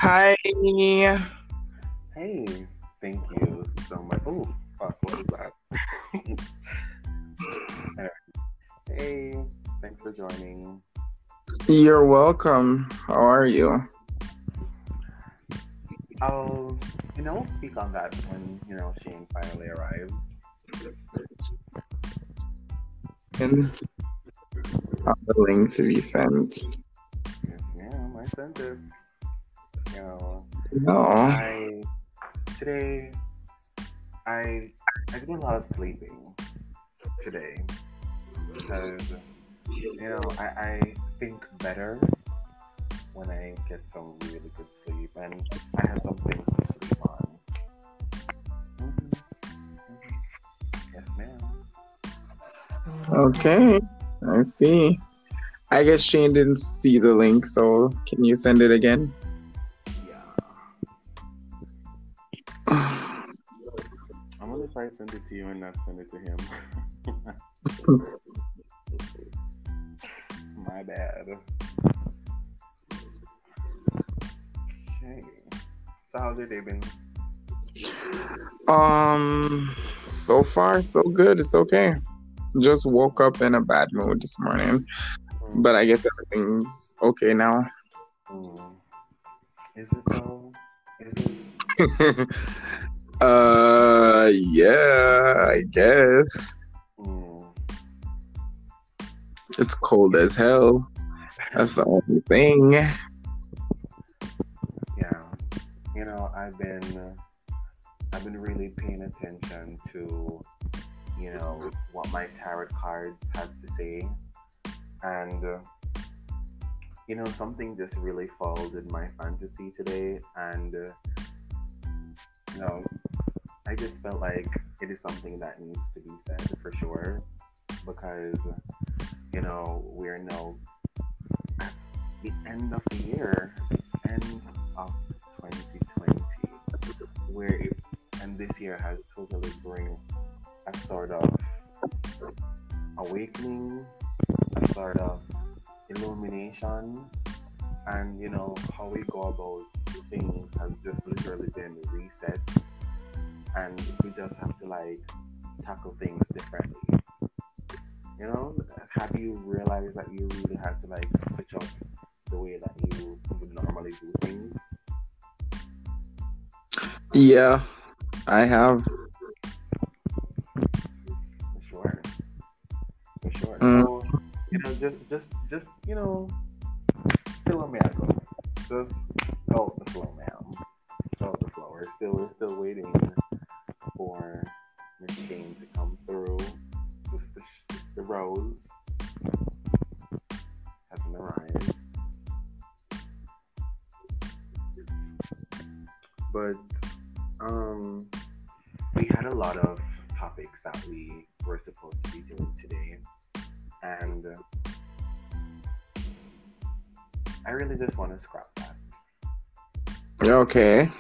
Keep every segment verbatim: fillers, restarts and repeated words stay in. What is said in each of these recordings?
Hi. Hey, thank you so much. Oh, fuck, what was that? Anyway, hey, thanks for joining. You're welcome. How are you? I'll, you know, speak on that when, you know, Shane finally arrives. And on the link to be sent. Yes, ma'am, I sent it. You know, No. I, today, I, I did a lot of sleeping today because, you know, I, I think better when I get some really good sleep and I have some things to sleep on. hmm hmm Yes, ma'am. Okay. I see. I guess Shane didn't see the link, so can you send it again? Yeah. I wonder if I send it to you and not send it to him. My bad. Okay. So how's your day been? um, so far so good. It's okay. Just woke up in a bad mood this morning, Mm, but I guess everything's okay now. mm. Is it though? Is it? uh, yeah, I guess. Mm. It's cold as hell. That's the only thing. Yeah. You know, I've been I've been really paying attention to, you know, what my tarot cards have to say, and uh, you know, something just really followed in my fantasy today, and uh, you know, I just felt like it is something that needs to be said for sure because you know we're now at the end of the year, the end of twenty twenty, where it, and this year has totally bring a sort of awakening, a sort of illumination, and you know how we go about things has just literally been reset, and we just have to like tackle things differently. You know, have you realized that you really had to like switch up the way that you would normally do things? Yeah, I have. For sure, for sure. Mm, So, you know, just just just you know, still a miracle. Just go with the flow, ma'am. Go with the flow. We're still we're still waiting for Miss Jane to come through. Sister Sister Rose hasn't arrived, but um, we had a lot of topics that we were supposed to be doing today, and uh, I really just want to scrap that. okay.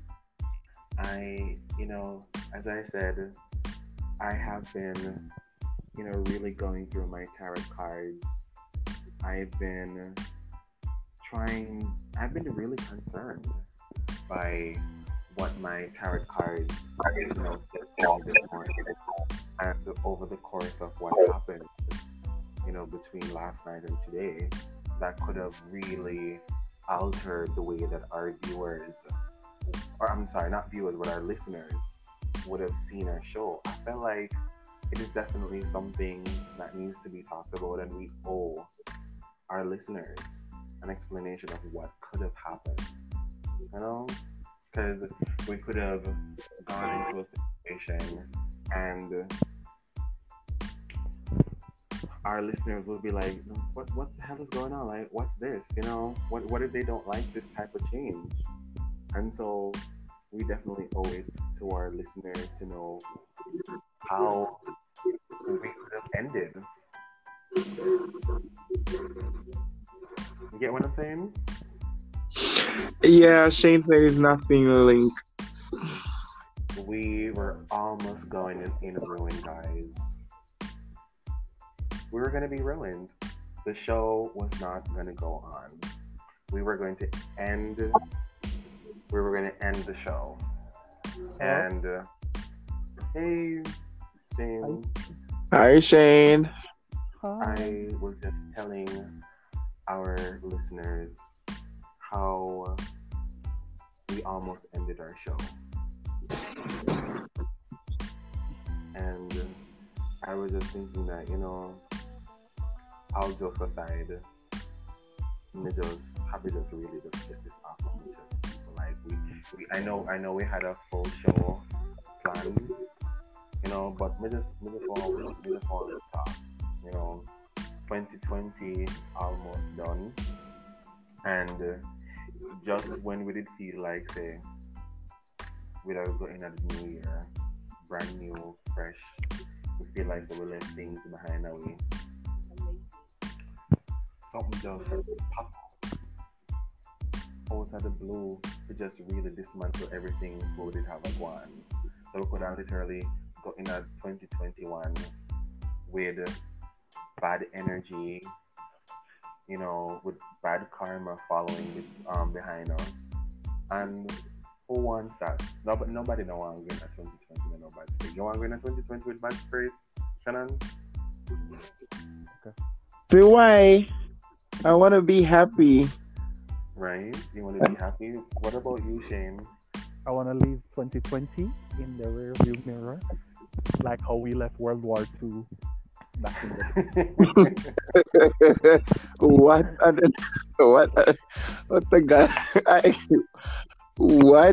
I, you know, as I said, I have been, you know, really going through my tarot cards. I've been trying, I've been really concerned by what my tarot cards, you know, said to me this morning. And over the course of what happened, you know, between last night and today, that could have really altered the way that our viewers, or I'm sorry, not viewers, but our listeners would have seen our show. I felt like it is definitely something that needs to be talked about, and we owe our listeners an explanation of what could have happened. You know, because we could have gone into a situation and our listeners will be like, "What what the hell is going on? Like, what's this? You know, what what if they don't like this type of change?" And so we definitely owe it to our listeners to know how we could have ended. You get what I'm saying? Yeah, Shane said he's not seeing the link. We were almost going in, in ruin, guys. We were going to be ruined. The show was not going to go on. We were going to end we were gonna end the show. And uh, hey, Shane. Hi, Shane. I was just telling our listeners how we almost ended our show. And I was just thinking that, you know, all jokes aside, me just happy just really just get this off of me just people. Like we, we I know I know we had a full show planned, you know, but me just me just want me just want to talk. You know, twenty twenty almost done. And uh, just when we did feel like say without going at the new year, brand new, fresh, we feel like so we left things behind away. Something just pop out of the blue to just really dismantle everything we did have a go on. So we could have literally got in at twenty twenty-one with bad energy, you know, with bad karma following with, um, behind us. And who wants that? Nobody, nobody don't want to go in at twenty twenty with no bad spirit. You want to go in at twenty twenty with bad spirit, Shannon? Okay. See why? I want to be happy. Right? You want to be happy? What about you, Shane? I want to leave twenty twenty in the rearview mirror, like how we left World War Two back in the What? What? What the guy? I, what?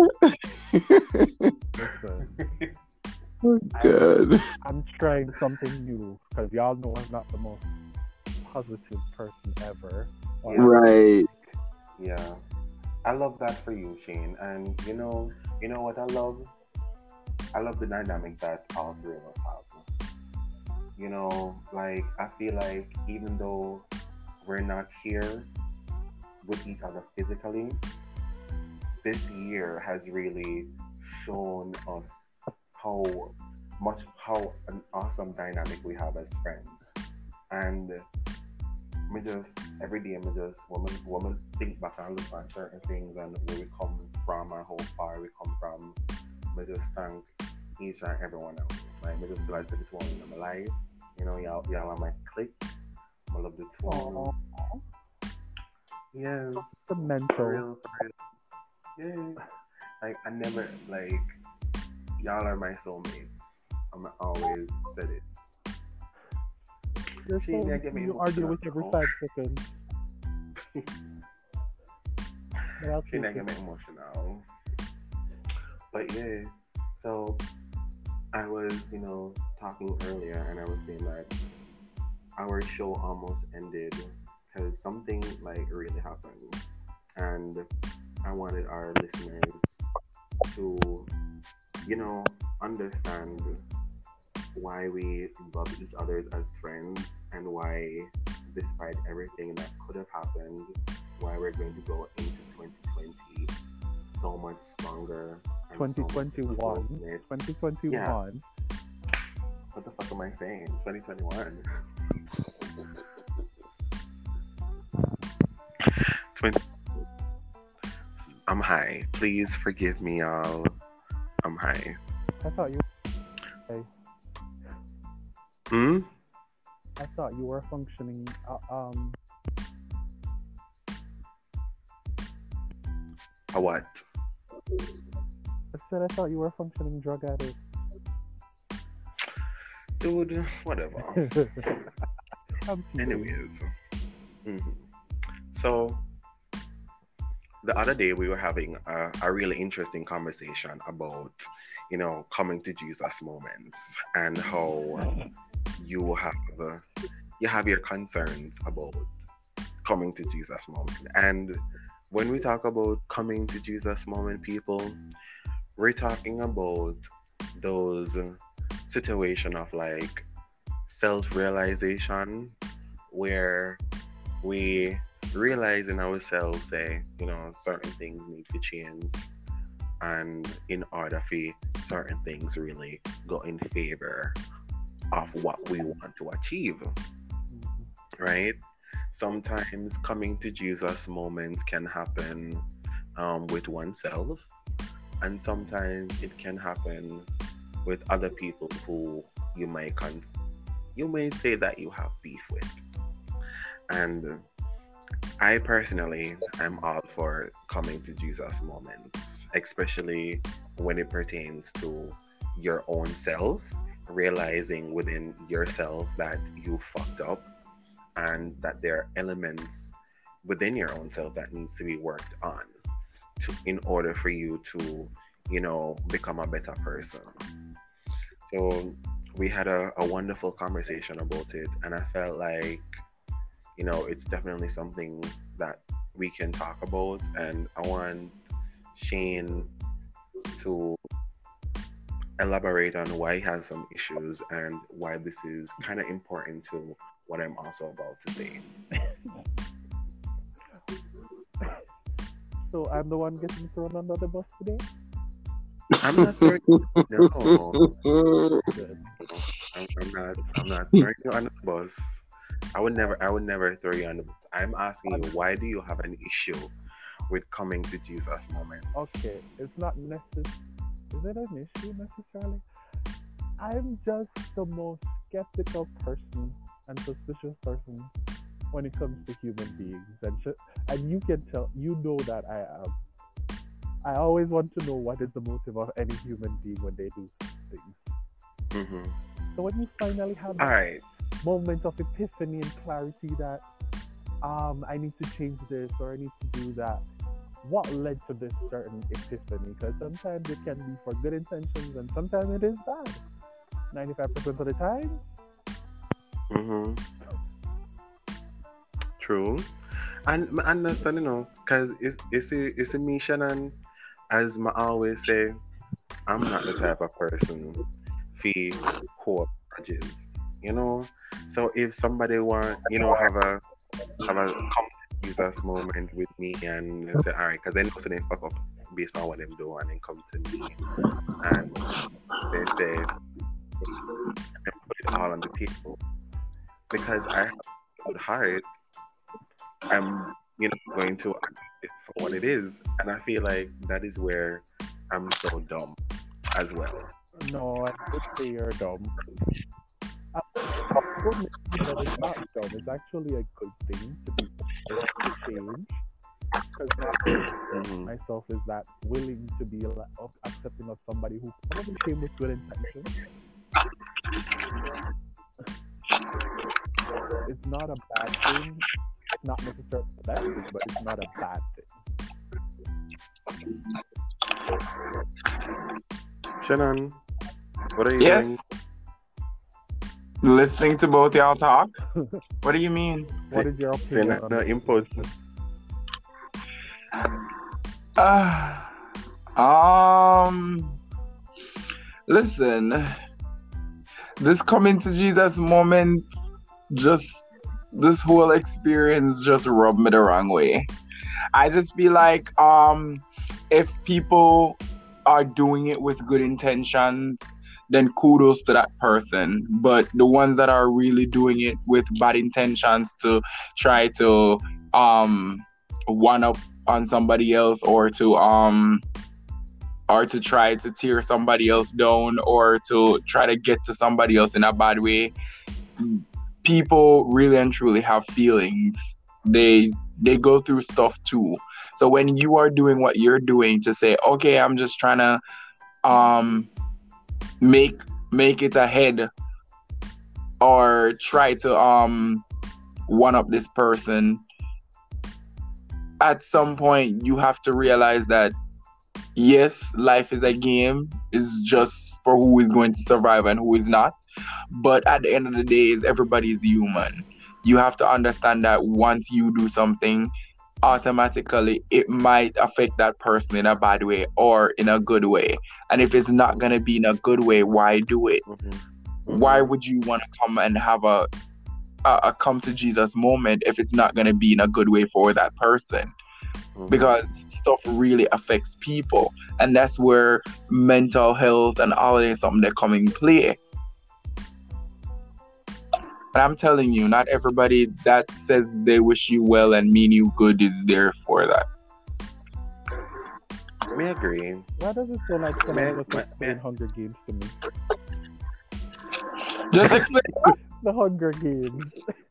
Oh, God. I, I'm trying something new because y'all know I'm not the most positive person ever. Yeah. Right. Yeah. I love that for you, Shane. And you know, you know what I love? I love the dynamic that all three of us have. You know, like I feel like even though we're not here with each other physically, this year has really shown us how much how an awesome dynamic we have as friends. And me just every day me just woman woman think back and look at certain things and where we come from and how far we come from. Me just thank each and everyone else. Like me just glad to this one in my life. You know, y'all y'all are my clique. I love the two. Aww. Yes. The mentor. For real, for real. Yeah. Like I never like y'all are my soulmates. I'm always said it. You're so, you argue with every five seconds. She not get me emotional. But yeah, so I was, you know, talking earlier and I was saying that our show almost ended because something like really happened. And I wanted our listeners to, you know, understand why we love each other as friends and why, despite everything that could have happened, why we're going to go into twenty twenty so much stronger. twenty twenty-one. So twenty twenty-one. Yeah. What the fuck am I saying? twenty twenty-one. twenty I'm high. Please forgive me, y'all. I'm high. I thought you. Okay. Hmm. I thought you were functioning. Uh, um. A what? I said I thought you were a functioning drug addict. Dude, whatever. Anyways. Mm-hmm. So, the other day we were having a, a really interesting conversation about, you know, coming to Jesus moments and how you have uh, you have your concerns about coming to Jesus moment. And when we talk about coming to Jesus moment, people, we're talking about those situation of like self-realization where we realize in ourselves, say, you know, certain things need to change, and in order for certain things really go in favor of what we want to achieve, right? Sometimes coming to Jesus moments can happen um, with oneself, and sometimes it can happen with other people who you may cons- you may say that you have beef with. And I personally am all for coming to Jesus moments, especially when it pertains to your own self, realizing within yourself that you fucked up and that there are elements within your own self that needs to be worked on to in order for you to, you know, become a better person. So we had a, a wonderful conversation about it, and I felt like, you know, it's definitely something that we can talk about, and I want Shane to elaborate on why he has some issues and why this is kind of important to what I'm also about to say. So I'm the one getting thrown under the bus today? I'm not throwing no, Good. I'm, I'm not. I'm not throwing you under the bus. I would never. I would never throw you under the bus. I'm asking you, why do you have an issue with coming to Jesus moments? Okay, it's not necessary. Is it an issue necessarily? I'm just the most skeptical person and suspicious person when it comes to human beings, and sh- and you can tell, you know that I am. I always want to know what is the motive of any human being when they do things. Mm-hmm. So when you finally have All that right. moment of epiphany and clarity that um I need to change this or I need to do that, what led to this certain epiphany? Because sometimes it can be for good intentions and sometimes it is bad. ninety-five percent of the time. Mm-hmm. True. And I understand, you know, because it's it's a it's a mission, and as I always say, I'm not the type of person fee hold grudges, you know. So if somebody want, you know, have a have a come to Jesus moment with me and say, all right, because they know so they fuck up based on what them do, and then come to me and they say, and put it all on the people because I have a good heart. I'm, you know, going to accept it for what it is, and I feel like that is where I'm so dumb as well. No, I would say you're dumb. I would say that it's not dumb. It's actually a good thing to be open to change. Because Mm-hmm. myself is that willing to be like, of accepting of somebody who probably came with good intentions. It's not a bad thing. It's not necessarily the best thing, but it's not a bad thing. Shannon, what are you Yes. doing? Listening to both y'all talk. What do you mean? What is your Saying opinion that on no this? input. Uh, um, listen, this coming to Jesus moment, just this whole experience just rubbed me the wrong way. I just feel like um, if people are doing it with good intentions, then kudos to that person. But the ones that are really doing it with bad intentions to try to um one up on somebody else, or to um or to try to tear somebody else down, or to try to get to somebody else in a bad way, people really and truly have feelings. They they go through stuff too. So when you are doing what you're doing to say, okay, I'm just trying to um make make it ahead, or try to um one up this person, at some point you have to realize that yes, life is a game, it's just for who is going to survive and who is not. But at the end of the day, is everybody's human. You have to understand that once you do something, automatically it might affect that person in a bad way or in a good way. And if it's not going to be in a good way, why do it? Mm-hmm. Why would you want to come and have a, a, a come to Jesus moment if it's not going to be in a good way for that person? Mm-hmm. Because stuff really affects people. And that's where mental health and all of this something that come in play. And I'm telling you, not everybody that says they wish you well and mean you good is there for that. may agree. Why does it sound like May, someone just may, explained may, Hunger Games to me? Just explain The Hunger Games.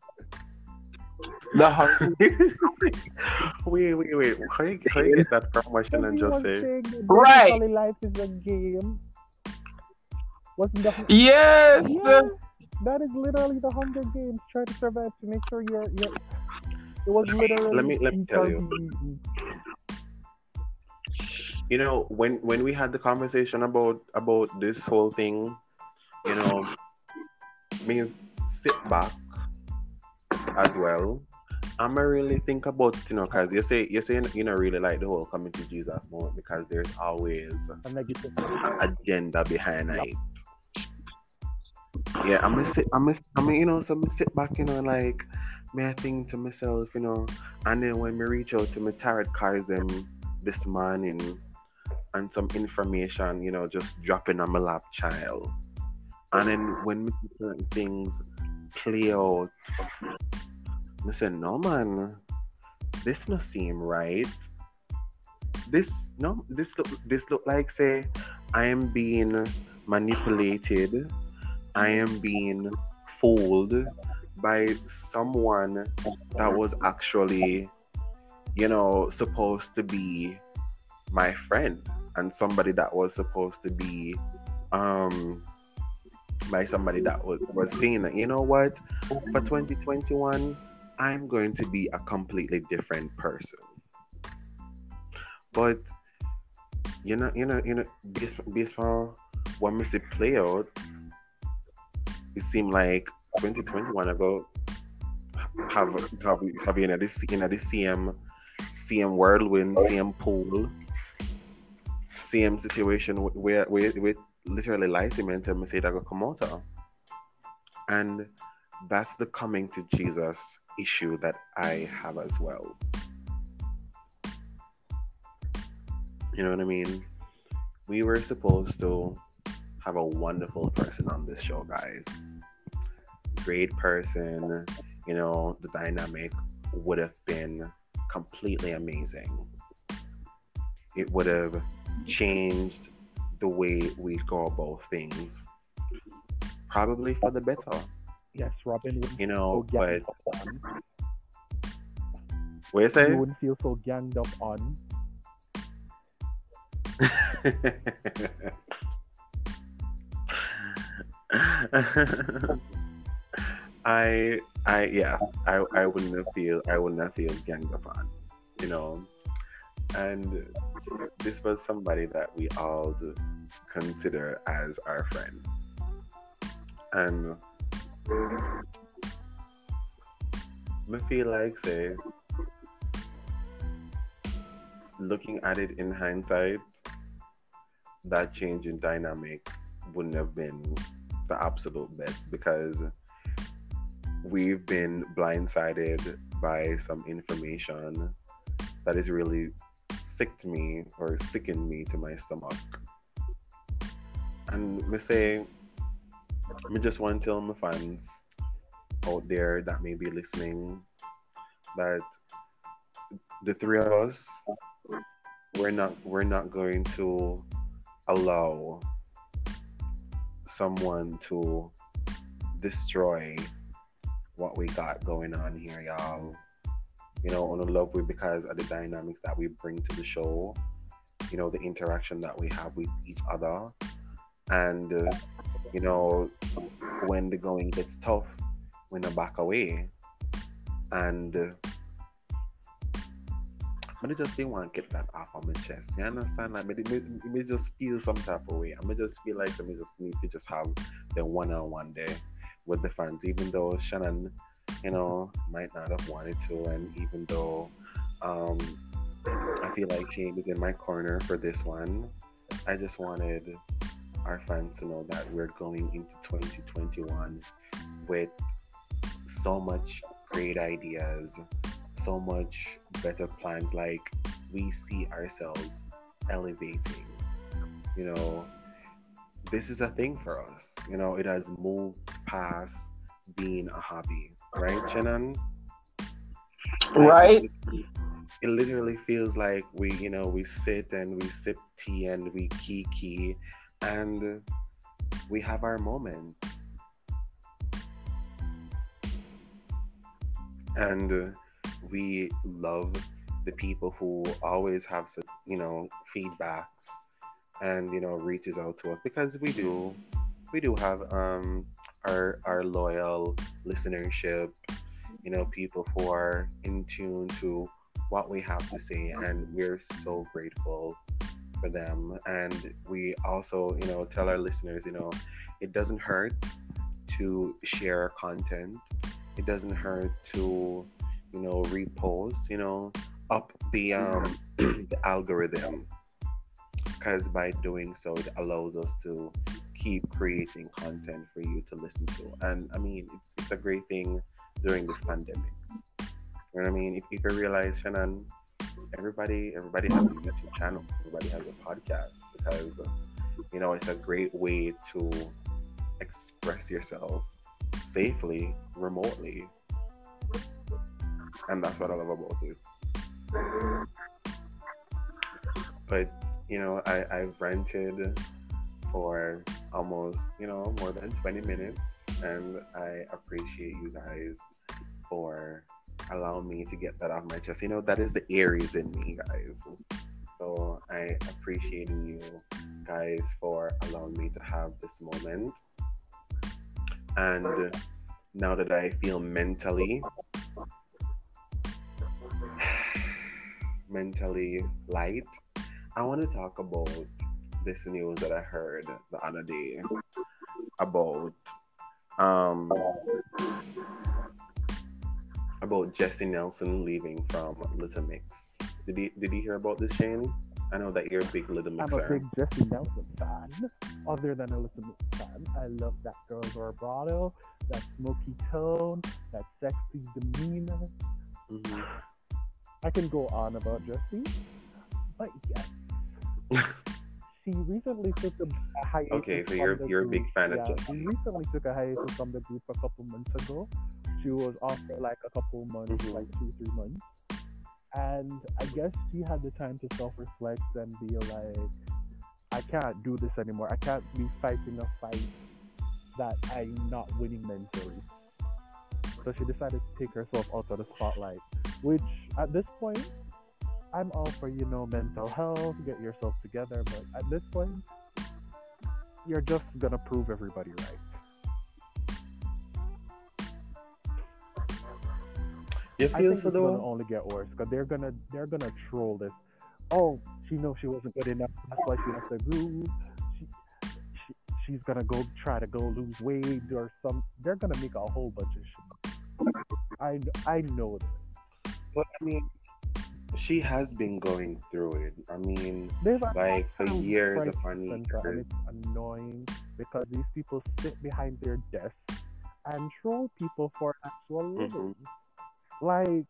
the hunger. wait, wait, wait. How you, how you get that promotion and just Everyone say, saying that Right. basically life is a game. Wasn't the Yes. yeah? That is literally the Hunger Games. Try to survive to make sure you're you're. It was literally. let me let me tell you. eaten. You know, when when we had the conversation about about this whole thing, you know, means sit back as well. I'ma really think about, you know, because you say you say you know really like the whole coming to Jesus moment because there's always A negative. an agenda behind it. Yeah, I'm gonna sit, I'm gonna, I'm gonna, you know, so I'm gonna sit back, you know, like, may I think to myself, you know, and then when we reach out to my tarot cards um, this morning and some information, you know, just dropping on my lap child. And then when we see certain things play out, I say, no man, this no seem right. This no, this look, this look like say I am being manipulated. I am being fooled by someone that was actually, you know, supposed to be my friend and somebody that was supposed to be um by somebody that was, was saying that, you know what, for twenty twenty-one, I'm going to be a completely different person. But you know, you know, you know, based, based on what we see play out, it seemed like twenty twenty-one ago have have have you know this you know the same same whirlwind, same pool, same situation where where with literally life cement and say that go come out of. And that's the coming to Jesus issue that I have as well. You know what I mean? We were supposed to have a wonderful person on this show, guys. Great person, you know, the dynamic would have been completely amazing. It would have changed the way we go about things, probably for the better. Yes, Robin wouldn't You know, feel but ganged up on. what you say? You wouldn't feel so ganged up on. I I yeah I I wouldn't feel I would not feel ganged up on, you know, and this was somebody that we all consider as our friend, and I feel like say looking at it in hindsight, that change in dynamic wouldn't have been the absolute best because we've been blindsided by some information that is really sick to me or sickened me to my stomach. And me say, I just want to tell my fans out there that may be listening that the three of us, we're not we're not going to allow someone to destroy what we got going on here, y'all. You know, on the love we because of the dynamics that we bring to the show, you know, the interaction that we have with each other. And, uh, you know, when the going gets tough, we're not back away. And uh, I just didn't want to get that off on my chest. You understand? Like, me, me, me just feel some type of way. I just feel like I just need to just have the one-on-one day with the fans, even though Shannon, you know, might not have wanted to, and even though um, I feel like she was in my corner for this one, I just wanted our fans to know that we're going into twenty twenty-one with so much great ideas, so much better plans. Like, we see ourselves elevating, you know. This is a thing for us, you know. It has moved past being a hobby, right, Shannon? Like, Right. it literally feels like we, you know, we sit and we sip tea and we kiki and we have our moments. And uh, we love the people who always have such, you know, feedbacks and, you know, reaches out to us because we do, we do have um our our loyal listenership, you know, people who are in tune to what we have to say, and we're so grateful for them. And we also, you know, tell our listeners, you know, it doesn't hurt to share content. It doesn't hurt to, you know, repost, you know, up the um the algorithm, because by doing so it allows us to keep creating content for you to listen to. And I mean, it's, it's a great thing during this pandemic. You know what I mean? If, if you realize, Shannon, everybody everybody has a YouTube channel, everybody has a podcast, because you know it's a great way to express yourself safely remotely, and that's what I love about it. But you know, I I've rented for almost, you know, more than twenty minutes, and I appreciate you guys for allowing me to get that off my chest. You know, that is the Aries in me, guys. So I appreciate you guys for allowing me to have this moment. And now that I feel mentally mentally light, I want to talk about this news that I heard the other day about um about Jesse Nelson leaving from Little Mix. Did you did you hear about this, Shane? I know that you're a big Little I'm Mixer. a big Jesse Nelson fan. Other than a Little Mix fan, I love that girl's vibrato, that smoky tone, that sexy demeanor. Mm-hmm. I can go on about Jesse, but yes. She recently took a, a hiatus. Okay, so from you're the you're a group. big fan Yeah, of Jesse. she recently took a hiatus from the group a couple months ago. She was off for like a couple months, Mhm. like two, three months. And I guess she had the time to self-reflect and be like, I can't do this anymore. I can't be fighting a fight that I'm not winning mentally. So she decided to take herself out of the spotlight, which at this point, I'm all for, you know, mental health, get yourself together, but at this point, you're just gonna prove everybody right. You I feel think so it's gonna though? only get worse because they're gonna they're gonna troll this. Oh, she knows she wasn't good enough. That's why she left the group. She, she she's gonna go try to go lose weight or some. They're gonna make a whole bunch of shit. I I know this. But I mean, she has been going through it. I mean, There's a like for constant years crisis upon center, and years. it's annoying because these people sit behind their desks and troll people for actual living. Like,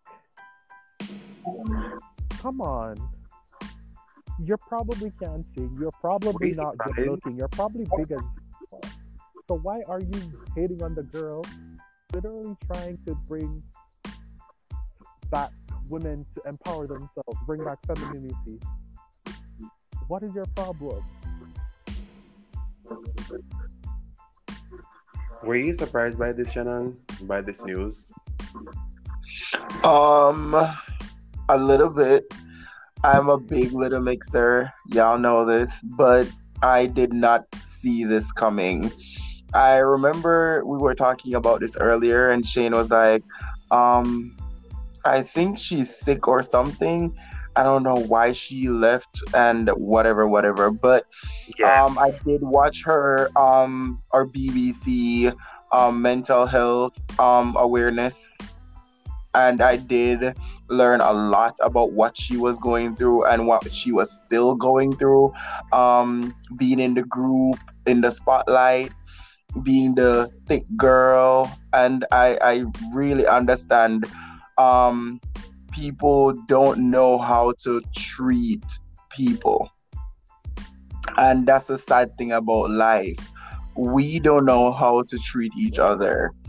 come on. You probably can't sing. You're probably you not good surprised? looking. You're probably big as fuck. So why are you hating on the girl? Literally trying to bring back women to empower themselves, bring back femininity. What is your problem? Were you surprised by this, Shannon? By this news? Um, a little bit. I'm a big Little Mixer. Y'all know this, but I did not see this coming. I remember we were talking about this earlier, and Shane was like, um, I think she's sick or something. I don't know why she left and whatever, whatever. But um, I did watch her um, or B B C um, mental health um, awareness, and I did learn a lot about what she was going through and what she was still going through. Um, being in the group, in the spotlight, being the thick girl, and I, I really understand um, people don't know how to treat people. And that's the sad thing about life. We don't know how to treat each other.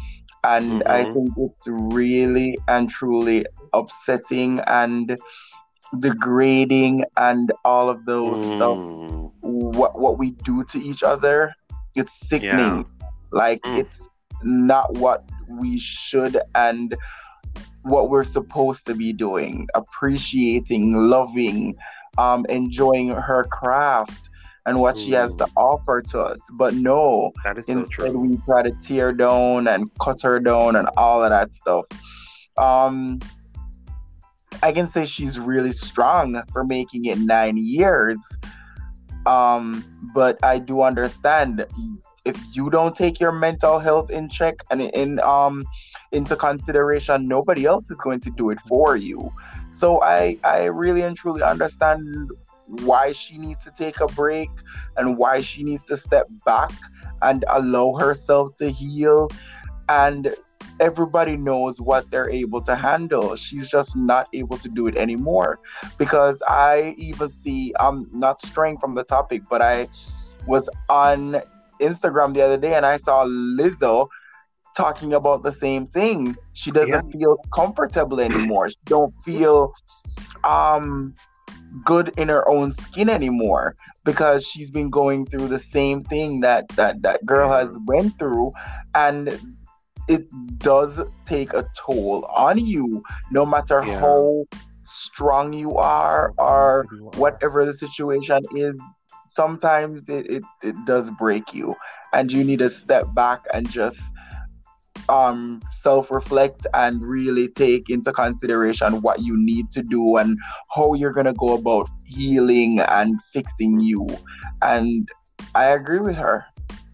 And I Mm-hmm. think it's really and truly upsetting and degrading and all of those stuff. Mm. What what we do to each other, it's Yeah. sickening. Like Mm. it's not what we should and what we're supposed to be doing, appreciating, loving, um, enjoying her craft and what she has to Mm. offer to us. But no, That is so instead true. we try to tear down and cut her down and all of that stuff. Um, I can say she's really strong for making it nine years. Um, but I do understand if you don't take your mental health in check and in um into consideration, nobody else is going to do it for you. So I I really and truly understand why she needs to take a break and why she needs to step back and allow herself to heal, and everybody knows what they're able to handle. She's just not able to do it anymore. Because I even see, I'm not straying from the topic, but I was on Instagram the other day and I saw Lizzo talking about the same thing. She Yeah. doesn't feel comfortable anymore. She don't feel um good in her own skin anymore because she's been going through the same thing that that that girl Yeah. has went through, and it does take a toll on you, no matter Yeah. how strong you are How or committed you are. whatever the situation is. Sometimes it, it, it does break you, and you need to step back and just um self-reflect and really take into consideration what you need to do and how you're going to go about healing and fixing you. And I agree with her.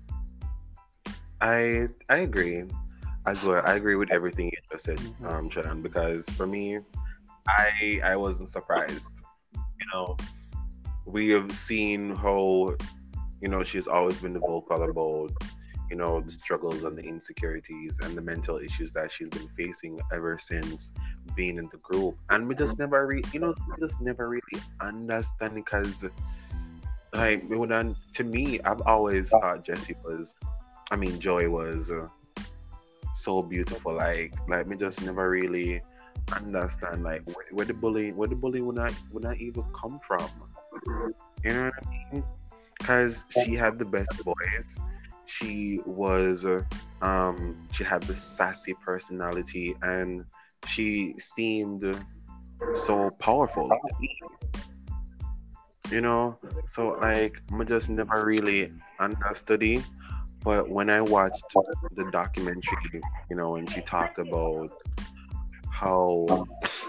I I agree as well. I agree with everything you just said, Mm-hmm. um, Shannon, because for me, I I wasn't surprised. You know, we have seen how, you know, she's always been vocal about, you know, the struggles and the insecurities and the mental issues that she's been facing ever since being in the group. And we just never re you know, we just never really understand because like when I, to me, I've always thought Jessie was I mean Joy was uh, so beautiful. Like like me just never really understand like where, where the bully where the bully would not would not even come from. You know what I mean? Because she had the best voice. She was, uh, um, she had the sassy personality, and she seemed so powerful to me. You know, so like I just never really understood it. But when I watched the documentary, you know, when she talked about how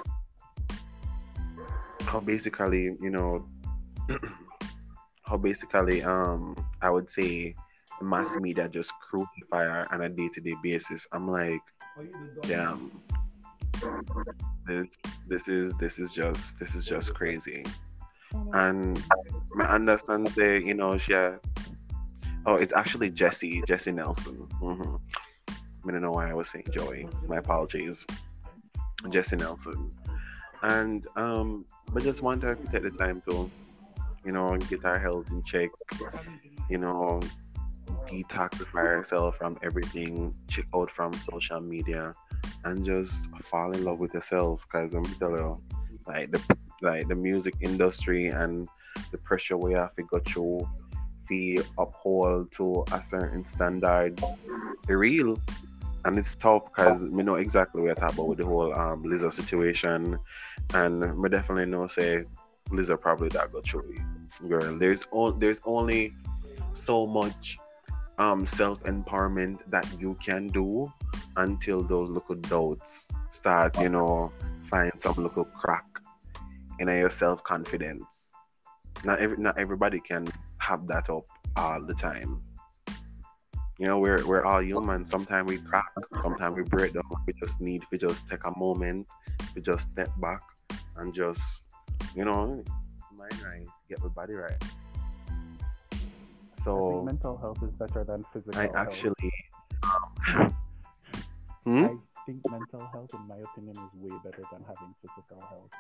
how basically, you know, how basically um I would say the mass media just crucify her on a day to day basis. I'm like, damn, this this is this is just this is just crazy. And I understand that you know she. uh, Oh, it's actually Jesse Jesse Nelson. hmm I don't know why I was saying Joey. My apologies, Jesse Nelson. And um, but just want her to take the time to you know get her health in check. You know, detoxify yourself from everything, check out from social media, and just fall in love with yourself. Cause I'm telling you, like the like the music industry and the pressure we have to go through, feel uphold to a certain standard, be real. And it's tough because we know exactly what you're talking about with the whole um Lizzo situation, and we definitely know say Lizzo probably that go through it. Girl, there's on there's only so much um self empowerment that you can do until those little doubts start, you know, find some little crack in your self confidence. Not every not everybody can have that up all the time. You know, we're we're all human. Sometimes we crack, sometimes we break down. We just need we just take a moment, we just step back and just, you know, mind right, get my body right. I think So mental health is better than I physical health. actually hmm? I think mental health, in my opinion, is way better than having physical health.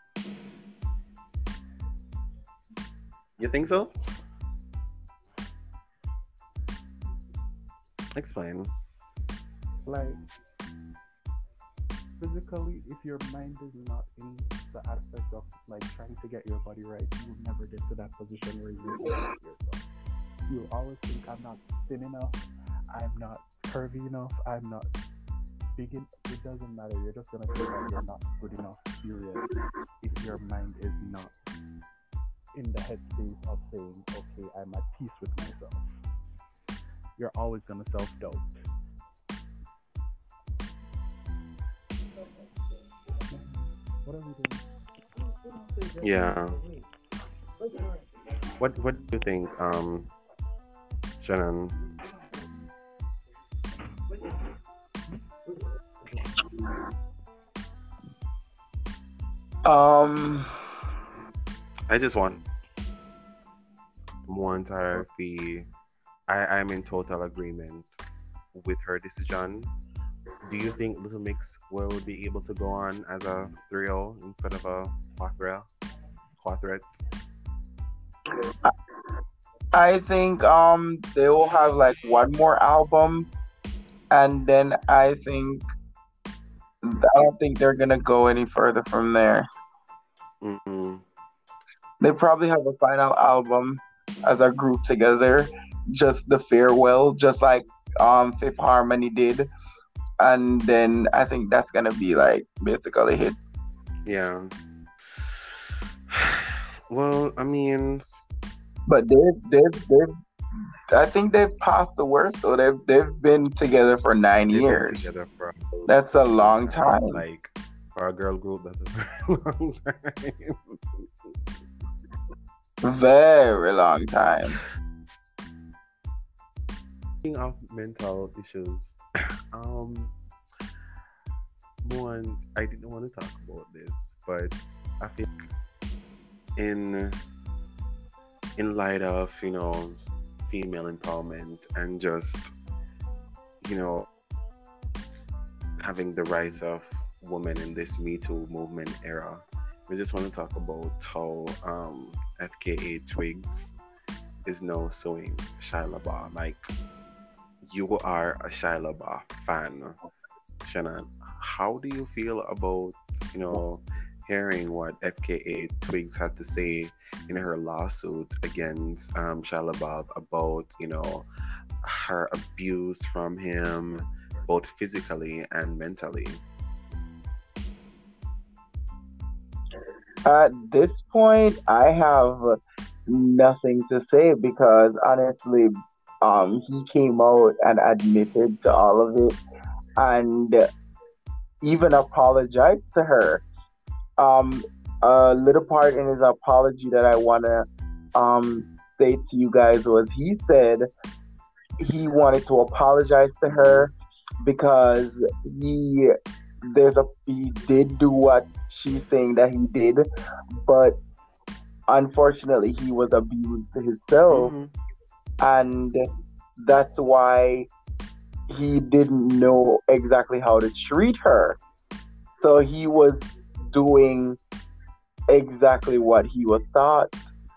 You think so? Explain. Like physically, if your mind is not in the aspect of like trying to get your body right, you will never get to that position where you will love yourself. You'll always think, I'm not thin enough, I'm not curvy enough, I'm not big en-" It doesn't matter. You're just gonna feel like you're not good enough, period. If your mind is not in the headspace of saying, okay, I'm at peace with myself, you're always gonna self-doubt. What are we doing? Yeah. What What do you think, um, Shannon? Um, I just want one to be. I I'm in total agreement with her decision. Do you think Little Mix will be able to go on as a trio instead of a quadra, quartet? I think um they will have like one more album, and then I think I don't think they're gonna go any further from there. Mm-hmm. They probably have a final album as a group together, just the farewell, just like um Fifth Harmony did, and then I think that's gonna be like basically hit. Yeah. Well, I mean, But they've they've they've I think they've passed the worst. So they've they've been together for nine they've been years. together for a That's a long long time. time. Like for a girl group, that's a very long time. Very long time. Speaking of mental issues, um, one, I didn't want to talk about this, but I think in in light of, you know, female empowerment and just, you know, having the rights of women in this Me Too movement era, we just want to talk about how um, F K A Twigs is now suing Shia LaBeouf. Like, you are a Shia LaBeouf fan, Shannon. How do you feel about, you know, hearing what F K A Twigs had to say in her lawsuit against um, Shia LaBeouf about, you know, her abuse from him, both physically and mentally? At this point, I have nothing to say because honestly, um, he came out and admitted to all of it and even apologized to her. Um, a little part in his apology that I want to um, say to you guys was he said he wanted to apologize to her because he there's a he did do what she's saying that he did, but unfortunately he was abused himself, Mm-hmm. and that's why he didn't know exactly how to treat her. So he was doing exactly what he was taught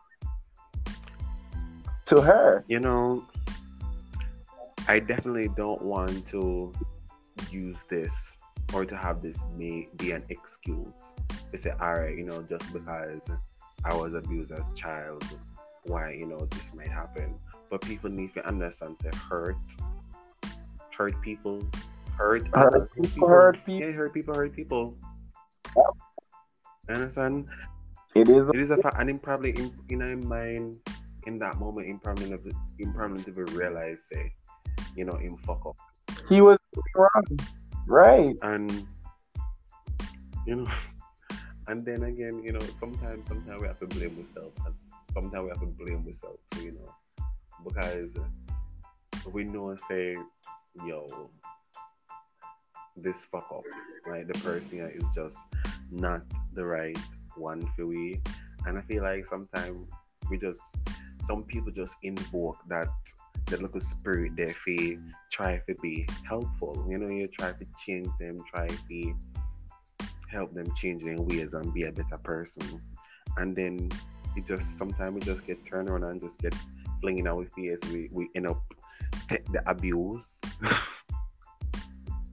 to her. You know, I definitely don't want to use this or to have this may be an excuse to say, all right, you know, just because I was abused as a child, why, you know, this might happen. But people need to understand to hurt, hurt people, hurt, Hurt other people, hurt people. Yeah, hurt people, hurt people. Understand? It is. It is a fact, and him probably in, in my mind in that moment, him probably never, him probably never realize, say, you know, him fuck up. He was wrong, right? And you know, and then again, you know, sometimes, sometimes we have to blame ourselves. As sometimes we have to blame ourselves too, you know, because we know, say, yo, this fuck up, right? The person is just not the right one for we, and I feel like sometimes we just, some people just invoke that that little spirit there for try to be helpful. You know, you try to change them, try to help them change their ways and be a better person. And then it just, sometimes we just get turned around and just get flinging our face. We, we end up take the abuse.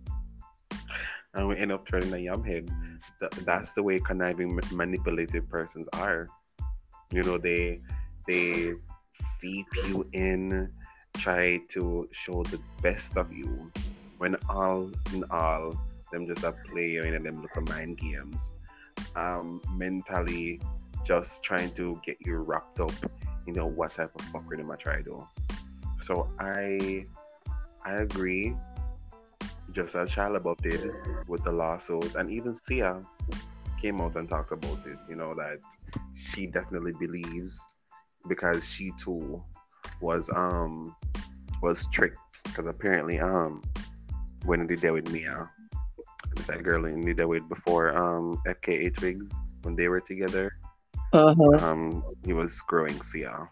and we end up turning a yum head. Th- that's the way conniving, ma- manipulative persons are. You know, they they seep you in, try to show the best of you, when all in all, them just a play you in and them little mind games. Um, mentally, just trying to get you wrapped up. You know what type of fuckery them I try to do. So I I agree, just as Shia LaBeouf did with the lawsuit, and even Sia came out and talked about it. You know that she definitely believes, because she too was um was tricked, because apparently um when they did with Mia, that girl in the with before um F K A Twigs, when they were together, Uh-huh. um he was screwing Sia.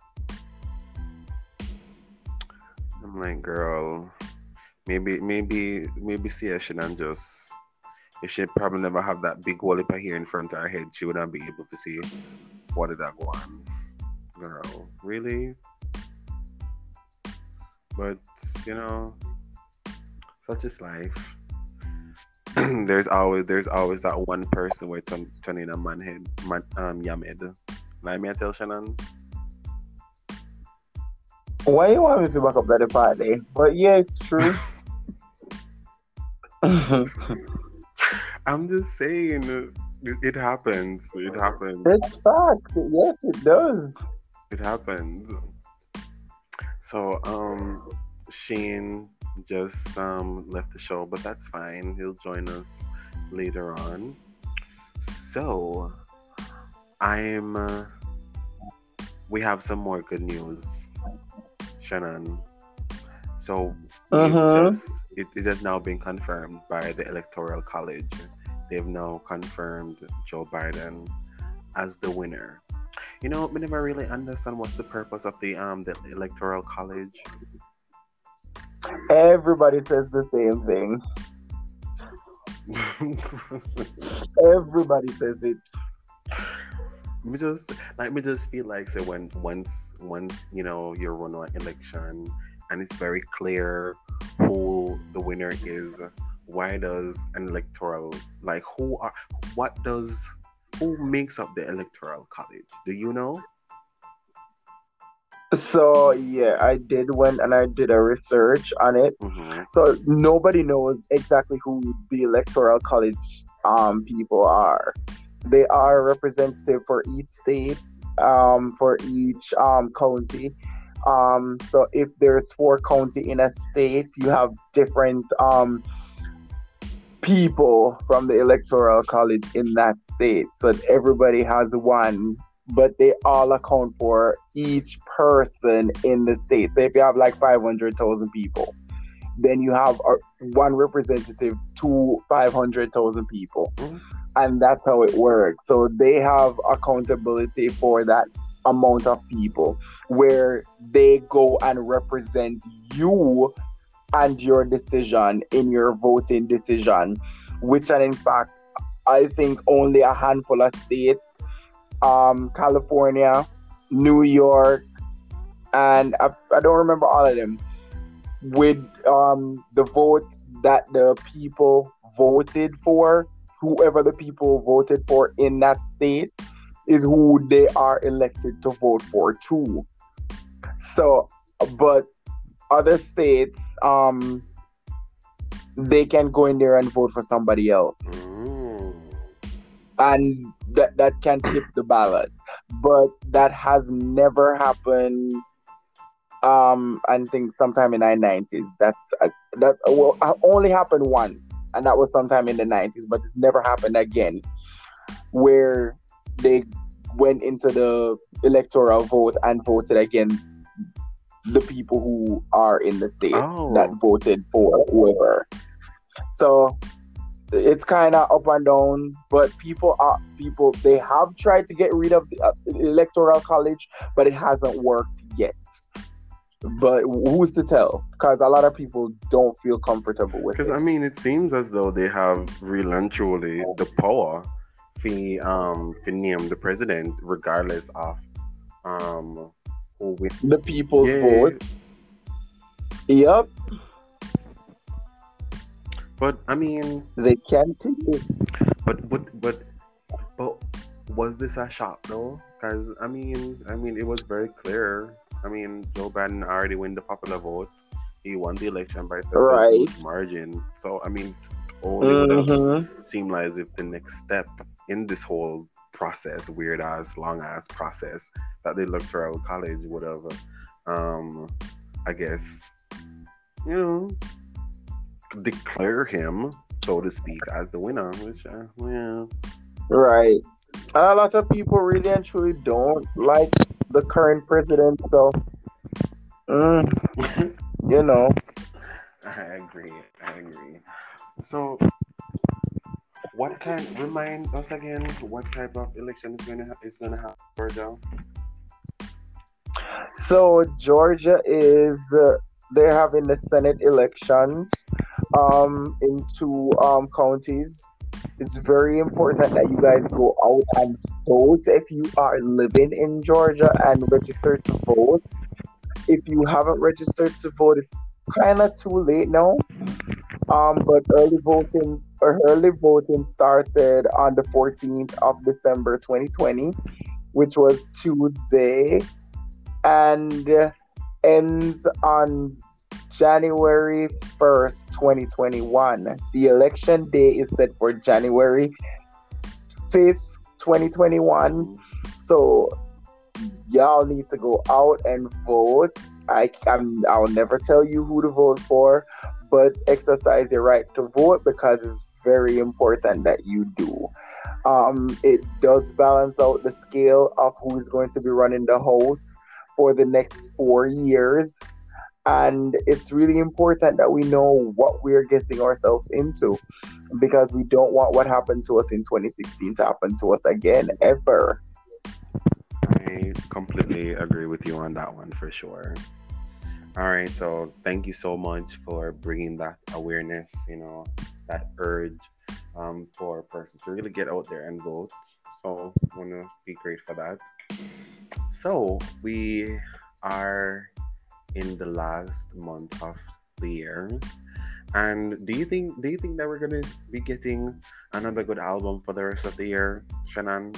I'm like, girl, maybe maybe maybe Sia shouldn't just, if she probably never have that big wall of hair in front of her head, she wouldn't be able to see what did that go on. Girl, really? But you know, such is life. there's always there's always that one person where turn turning a man head, man, um, yam head. Like me, I tell Shannon. Why you want me to back up at the party? But yeah, it's true. I'm just saying, it, it happens. It happens. It's facts. Yes, it does. It happens. So, um, Shane just um left the show, but that's fine. He'll join us later on. So, I'm. Uh, we have some more good news, Shannon. So, we've Uh-huh. just it, it has now been confirmed by the Electoral College. They've now confirmed Joe Biden as the winner. You know, we never really understand what's the purpose of the um the Electoral College. Everybody says the same thing. Everybody says it. me just like me just feel like, so when once once you know you run an election and it's very clear who the winner is, why does an electoral, like who are what does who makes up the Electoral College? Do you know? So yeah, I did went and I did a research on it. Mm-hmm. So nobody knows exactly who the electoral college um people are. They are representative for each state, um, for each um county. Um, so if there's four county in a state, you have different um people from the electoral college in that state. So everybody has one, but they all account for each person in the state. So if you have like five hundred thousand people, then you have a, one representative to five hundred thousand people. Mm-hmm. And that's how it works. So they have accountability for that amount of people, where they go and represent you and your decision in your voting decision, which, and in fact, I think only a handful of states, um, California, New York, and I, I don't remember all of them, with um, the vote that the people voted for, whoever the people voted for in that state is who they are elected to vote for too. So, but other states, um, they can go in there and vote for somebody else. Mm. And that that can tip the ballot, but that has never happened. Um, I think sometime in the nineties. That's uh, that's uh, well, uh, only happened once, and that was sometime in the nineties. But it's never happened again, where they went into the electoral vote and voted against the people who are in the state Oh. that voted for whoever. So it's kind of up and down, but people are people. They have tried to get rid of the uh, electoral college, but it hasn't worked yet. But who's to tell? Because a lot of people don't feel comfortable with Because it. I mean, it seems as though they have really and truly the power to um to name the president, regardless of um who wins. The people's Yeah. vote. Yep. But I mean, They can take it. but but but but was this a shock though? Because I mean, I mean, it was very clear. I mean, Joe Biden already won the popular vote. He won the election by such a Right. huge margin. So I mean, only would have Mm-hmm. seemed like as if the next step in this whole process, weird ass, long ass process that the electoral college would have, um, I guess, you know, declare him, so to speak, as the winner. Which, uh, yeah, Right. And a lot of people really and truly don't like the current president. So, mm, you know, I agree. I agree. So, what kind? Remind us again what type of election is gonna ha- is gonna happen in Georgia? so Georgia is uh, they're having the Senate elections um in two um counties. It's very important that you guys go out and vote if you are living in Georgia and register to vote. If you haven't registered to vote, it's kind of too late now. Um, but early voting, or early voting started on the fourteenth of December twenty twenty, which was Tuesday, and uh, ends on January first, twenty twenty-one. The election day is set for January fifth, twenty twenty-one. So y'all need to go out and vote. I, I'm, I'll never tell you who to vote for, but exercise your right to vote because it's very important that you do. Um, it does balance out the scale of who is going to be running the House for the next four years. And it's really important that we know what we're getting ourselves into because we don't want what happened to us in twenty sixteen to happen to us again, ever. I completely agree with you on that one for sure. All right, so thank you so much for bringing that awareness, you know, that urge um, for persons to really get out there and vote. So, I want to be great for that. So, we are in the last month of the year. And do you think do you think that we're gonna be getting another good album for the rest of the year, Shannon?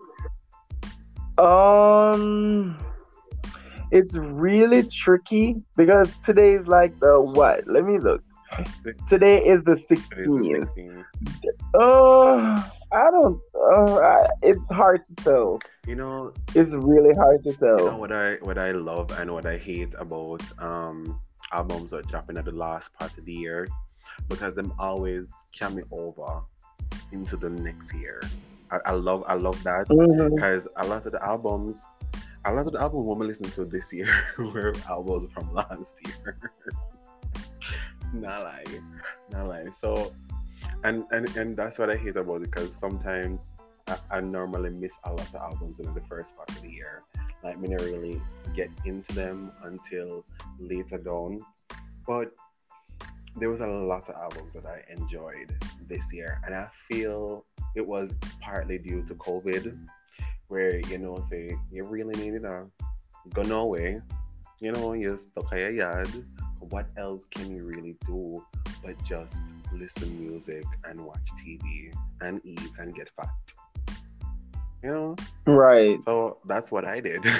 Um, it's really tricky because today is like the what? Let me look. Today is the It is the sixteenth. sixteenth. Uh, I don't. Uh, I, it's hard to tell. You know, It's really hard to you know tell. what I what I love and what I hate about um albums that dropping at the last part of the year, because them always carry over into the next year. I, I love I love that Hmm. because a lot of the albums, a lot of the albums when we listen to this year were albums from last year. Not lie, not lie. So, and and and that's what I hate about it because sometimes I, I normally miss a lot of albums in the first part of the year. Like, me not really get into them until later down. But there was a lot of albums that I enjoyed this year, and I feel it was partly due to COVID, where you know, say you really needed a go nowhere, you know, you're stuck at your yard. What else can you really do but just listen music and watch T V and eat and get fat? You know, Right. so that's what I did.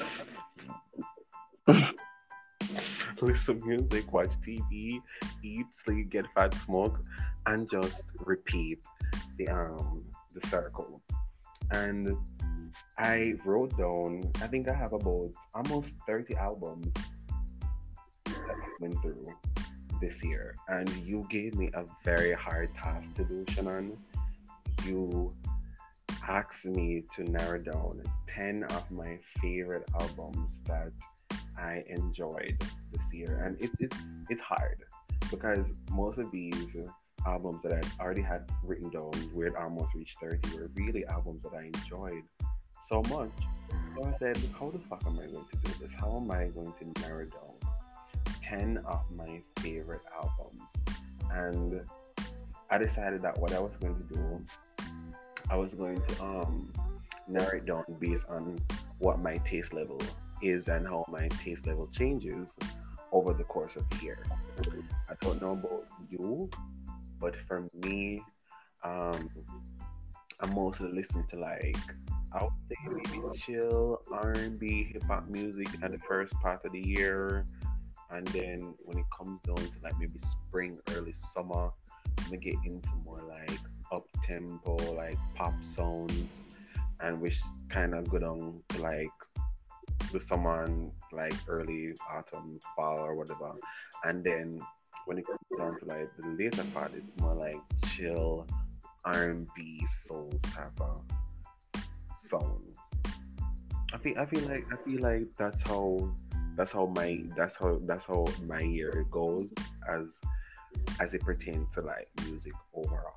Listen music, watch T V, eat, sleep, get fat, smoke, and just repeat the um the circle. And I wrote down, I think I have about almost thirty albums that I went through this year. And you gave me a very hard task to do, Shannon. You asked me to narrow down ten of my favorite albums that I enjoyed this year. And it's it's it's hard because most of these albums that I already had written down, where it almost reached thirty, were really albums that I enjoyed so much. So I said, how the fuck am I going to do this? How am I going to narrow down ten of my favorite albums? And I decided that what I was going to do, I was going to um narrow it down based on what my taste level is and how my taste level changes over the course of the year. I don't know about you, But for me, um, I'm mostly listening to like I would say maybe chill R and B, hip hop music at the first part of the year, and then when it comes down to like maybe spring, early summer, I'm gonna get into more like up tempo, like pop sounds, and which kind of go down to like the summer and like early autumn, fall or whatever, and then when it comes down to like the later part, it's more like chill R and B soul type of sound. I feel I feel like I feel like that's how that's how my that's how that's how my year goes as as it pertains to like music overall.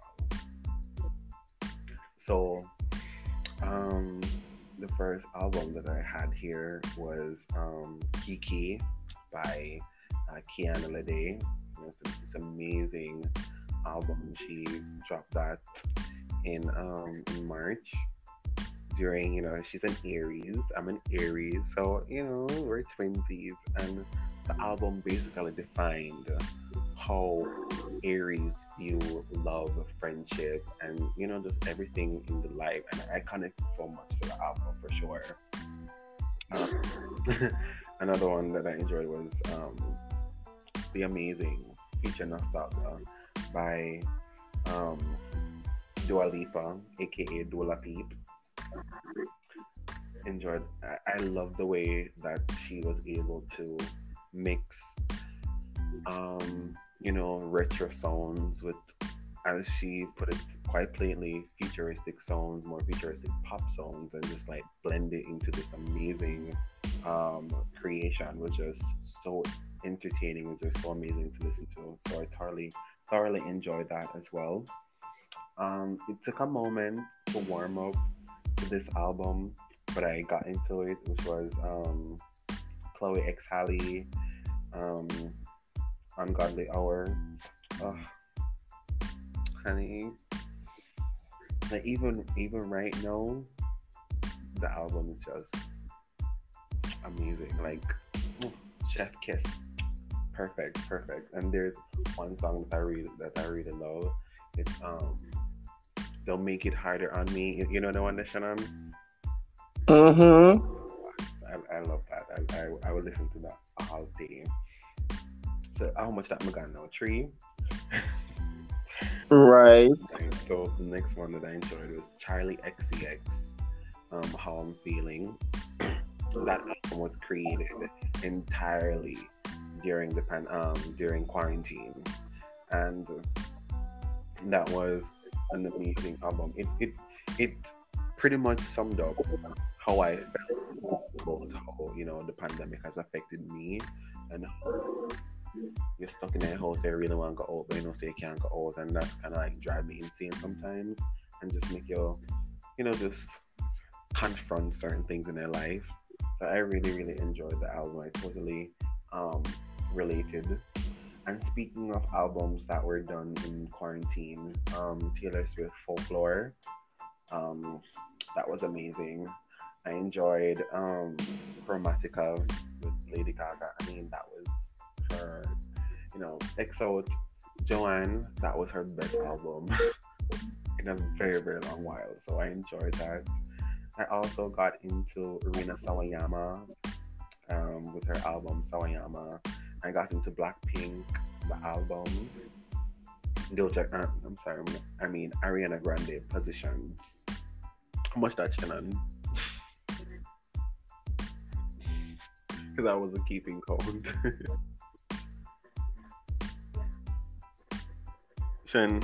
So um the first album that I had here was um Kiki by uh, Kiana Lede. It's, it's amazing album. She dropped that in um in March during, you know, she's an Aries. I'm an Aries, so you know we're twinsies, and the album basically defined how Aries view love, friendship, and you know just everything in the life. And I connected so much to the album for sure. Um, another one that I enjoyed was um, The Amazing feature Nostalgia by um, Dua Lipa, aka Dua Peep. Enjoyed. I, I love the way that she was able to mix, um, you know, retro sounds with, as she put it quite plainly, futuristic sounds, more futuristic pop songs, and just like blend it into this amazing um, creation, was just so entertaining and just so amazing to listen to. So I thoroughly, thoroughly enjoyed that as well. Um, it took a moment to warm up to this album, but I got into it, which was um, Chloe X Halle, um, Ungodly Hour. Oh, honey, like even even right now, the album is just amazing. Like, oh, Chef Kiss, perfect, perfect. And there's one song that I really that I really love. It's um, Don't Make It Harder on Me. You know the one that Shannon? Mm-hmm. I, I love that. I, I I would listen to that all day. So how much that I'm gonna know? Three. Right. And so the next one that I enjoyed was Charlie X C X. Um, How I'm Feeling. That album was created entirely during the pan um during quarantine, and that was an amazing album. It it it pretty much summed up how I felt about how, you know, the pandemic has affected me, and how you're stuck in a house, you really want to go out, but you know, so you can't go out, and that kind of like drive me insane sometimes, and just make you, you know, just confront certain things in their life. So I really, really enjoyed the album. I totally um, related. And speaking of albums that were done in quarantine, um, Taylor Swift Folklore, um, that was amazing. I enjoyed um, Chromatica with Lady Gaga. I mean, that was her, you know, X O Joanne, that was her best album in a very, very long while. So I enjoyed that. I also got into Irina Sawayama um, with her album Sawayama. I got into Blackpink, the album. Doja, uh, I'm sorry, I mean Ariana Grande, Positions. How much that, Shannon? Because I wasn't keeping count. Shan.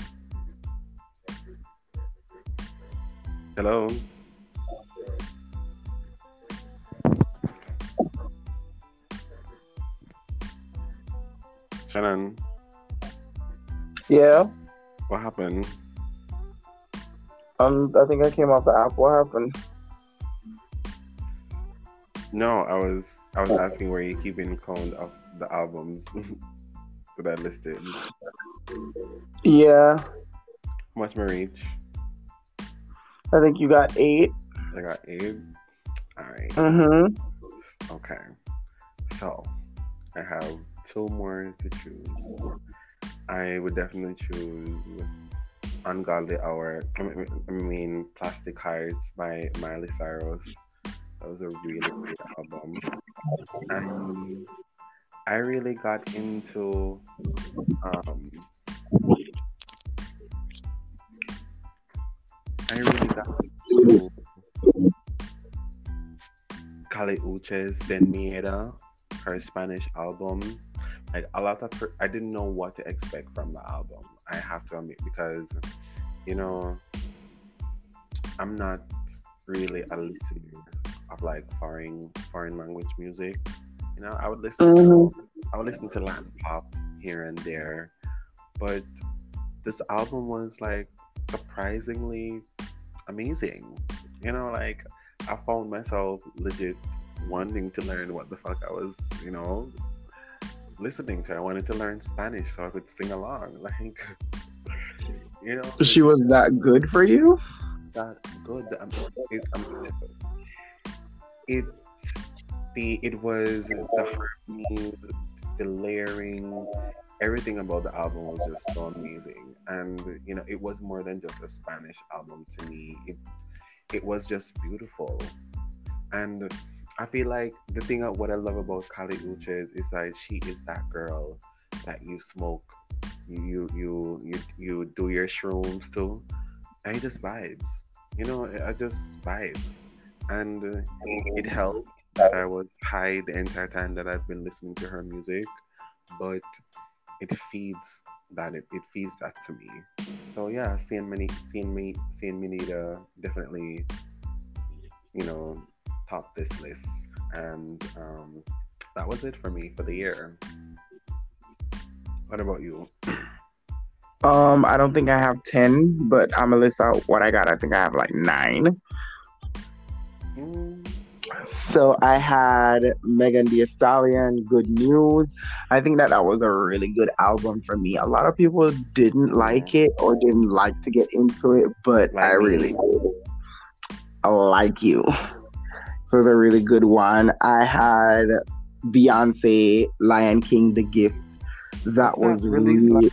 Hello. Shannon, Yeah. what happened? Um, I think I came off the app. What happened? No, I was I was asking where you keeping count of the albums that I listed. Yeah. How much my reach? I think you got eight. I got eight. All right. Mm-hmm. Okay. So I have two more to choose. I would definitely choose Ungodly Hour. I mean, I mean Plastic Hearts by Miley Cyrus. That was a really good album. And I really got into um I really got into Kali Uche's Sin Miedo, her Spanish album. Like a lot of per- I didn't know what to expect from the album. I have to admit because you know I'm not really a listener of like foreign foreign language music. You know, I would listen Mhm. to I would listen to Latin pop here and there, but this album was like surprisingly amazing. You know, like I found myself legit wanting to learn what the fuck I was, you know, listening to. I wanted to learn Spanish so I could sing along. Like, you know, She was that good for you? that good. Um, it, um, it the it was the harmonies, the layering, everything about the album was just so amazing. And you know, it was more than just a Spanish album to me. It it was just beautiful. And I feel like the thing of what I love about Kali Uchis is that she is that girl that you smoke, you you you you do your shrooms too, and it just vibes. You know, I just vibes, and uh, it helped that I was high the entire time that I've been listening to her music, but it feeds that it, it feeds that to me. So yeah, seeing many seeing me seeing Minita definitely, you know, top this list. And um, that was it for me for the year. What about you? Um, I don't think I have ten, but I'm gonna list out what I got. I think I have like nine. Mm, So I had Megan Thee Stallion, Good News. I think that that was a really good album for me. A lot of people didn't like mm, it or didn't like to get into it, but I like really me. did. I like you. So it's a really good one. I had Beyonce, Lion King, The Gift. Was That that was released last? really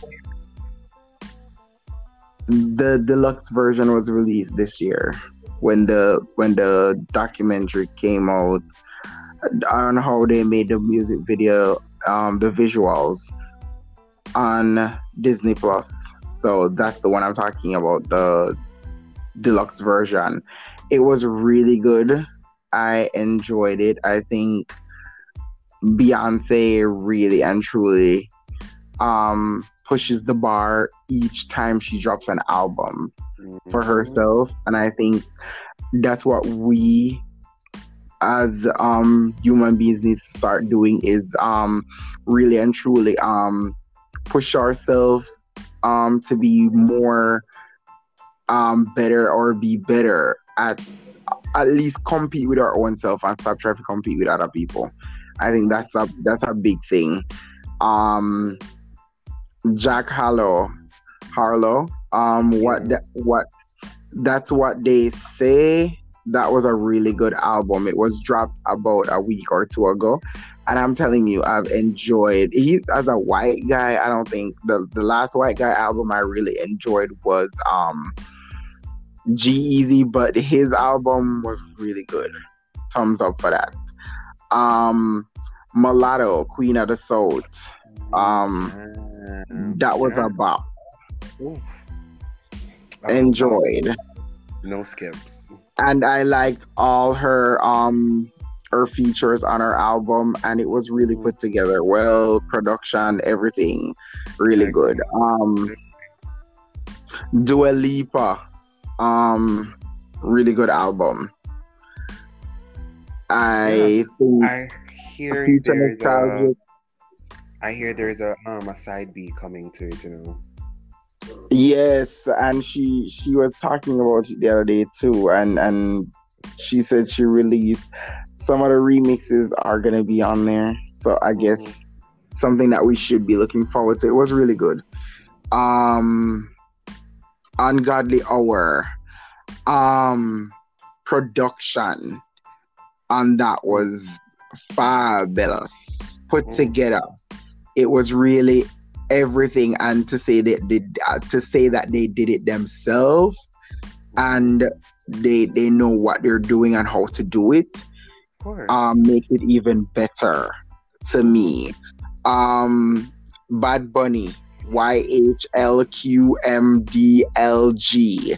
the deluxe version was released this year when the when the documentary came out on how they made the music video, um, the visuals on Disney Plus. So that's the one I'm talking about, the deluxe version. It was really good. I enjoyed it. I think Beyonce really and truly um pushes the bar each time she drops an album for Mm-hmm. herself, and I think that's what we as um human beings need to start doing is um really and truly um push ourselves um to be more um better or be better at at least compete with our own self and stop trying to compete with other people. I think that's a that's a big thing. um Jack Harlow Harlow um what Yeah. the, what that's what they say. That was a really good album. It was dropped about a week or two ago, and I'm telling you, I've enjoyed. He as a white guy, I don't think the the last white guy album I really enjoyed was um G Easy, but his album was really good. Thumbs up for that. Um, Mulatto, Queen of the South. Mm, Um, damn. that was a Damn. bop. Ooh, a whole bop. Enjoyed. No skips. And I liked all her um her features on her album, and it was really Mm, put together well, production, everything, really I good. agree. Um, Dua Lipa, um, really good album. Yeah, I think I hear Future there's a Nostalgic. I hear there's a um a side B coming to it, you know. Yes, and she she was talking about it the other day too, and and she said she released some of the remixes are gonna be on there. So I guess Mm-hmm. something that we should be looking forward to. It was really good. Um, Ungodly Hour, um, production on that was fabulous. Put Mm, together, it was really. everything, and to say that they, uh, to say that they did it themselves and they they know what they're doing and how to do it, Of course. um make it even better to me. um Bad Bunny, Y H L Q M D L G.